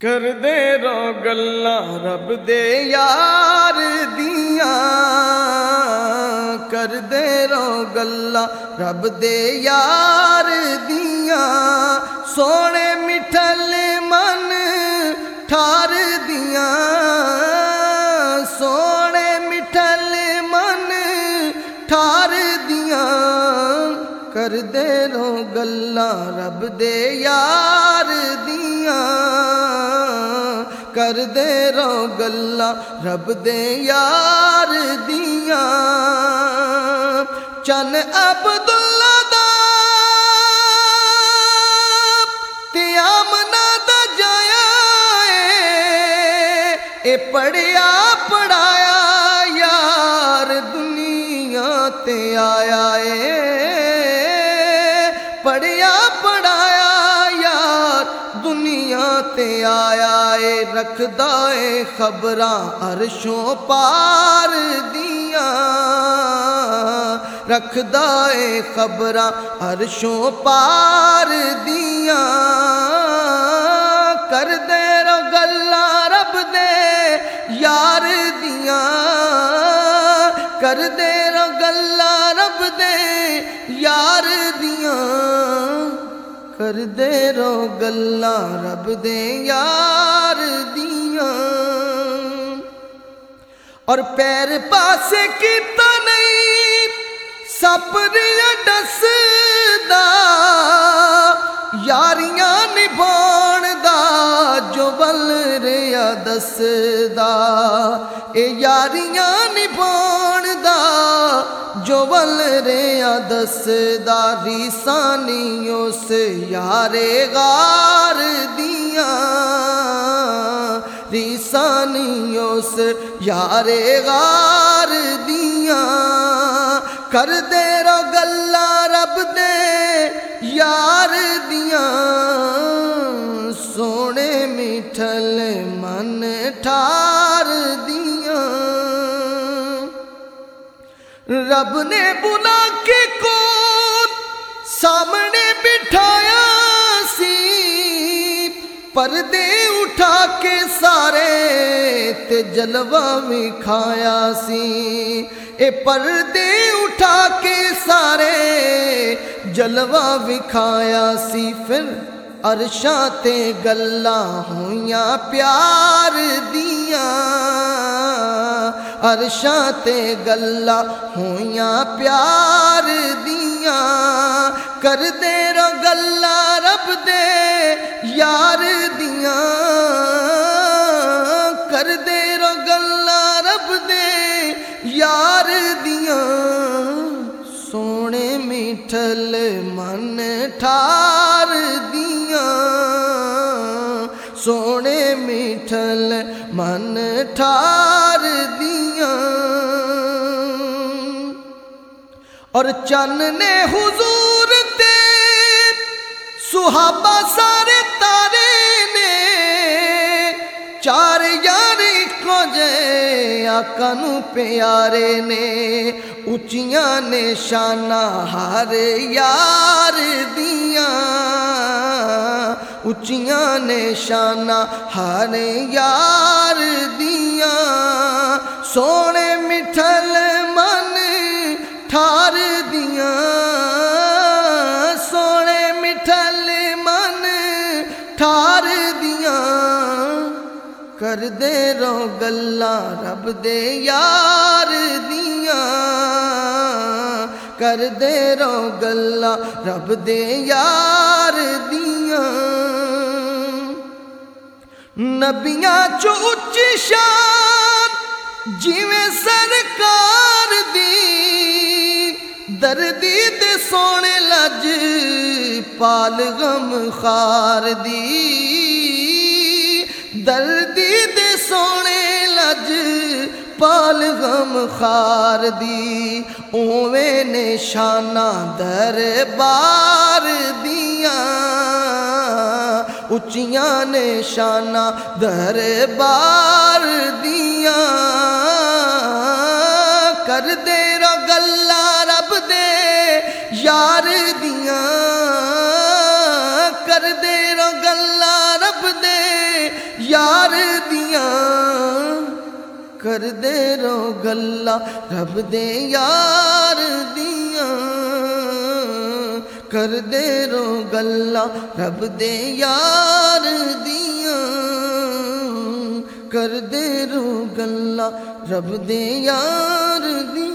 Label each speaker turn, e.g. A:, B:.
A: کر دے رو گلاں رب دے یار دیاں، کر دے رو گلاں رب دے یار دیاں، سونے مٹھل من ٹھار دیاں، سونے مٹھل من ٹھار دیاں، کر دے رو گلاں رب دے یار دیاں، کر دے رو گلاں رب دے یار دیاں، چن عبداللہ دا تے آمنہ دا جایا اے پڑھیا پڑھایا یار دنیا تے آیا اے، پڑھیا پڑھایا یار دنیا تے آیا اے، رکھدا اے خبراں عرشوں پار دیاں، رکھدا اے خبراں عرشوں پار دیاں، کر دے رو گلاں رب دے یار دیاں، کر دے رو گلاں رب دے یار دیاں، کر دے رو گلاں رب دے یار دیاں، اور پیر پاسے کیتا نہیں سپریاں ڈسدا، یاریاں نبھاؤن دا جو ول ریا دسدا، اے یاریاں نبھاؤن دا جو ول ریا دسدا، ریسانی اس یار غار دیاں، ریسانی اس یار غار دیاں، کر دے رو گلاں رب دے یار دیاں، سونے مٹھل من ٹھار دیاں، رب نے بلا کے کون سامنے بٹھایا سی، پردے اٹھا کے سارے تے جلوہ وکھایا سی، اے پردے اٹھا کے سارے جلوہ وکھایا سی، پھر عرشاں تے گلاں ہویاں پیار دیاں، عرشاں تے گلاں ہویاں پیار دیاں، کر دے رو گلاں رب دے یار دیاں، کر دے رو گلاں رب دے یار دیاں، سونے مٹھل من ٹھار دیاں، سونے مٹھل من ٹھار دیاں، اور چن نے حضور تے صحابہ سارے تارے نے، چار یار اکو جے آقا نو پیارے نے، اچیاں نے شاناں ہر یار دیاں، اچیاں نے شاناں ہر یار دیاں، سونے مٹھل من ٹھار دیاں، سونے مٹھل من ٹھار دیاں، کر دے رو گلاں رب دے یار دیاں، کر دے رو گلاں رب دے یار دیاں، نبیاں چو اچی شان جیویں سرکار دی، دردی تے سونے لج پال غم خار دی، دردی تے سونے لج پال غم خار دی، اوویں نے شاناں دربار دیاں، اچیاں نے شاناں دربار دیاں، کر دے رو گلاں رب دے یار دیاں، کر دے رو گلاں رب دے یار دیاں کر دے رو گلا رب دے یار دیاں کر دے رو گلا رب دے یار دیاں کر دے رو گلا رب دے یار دیاں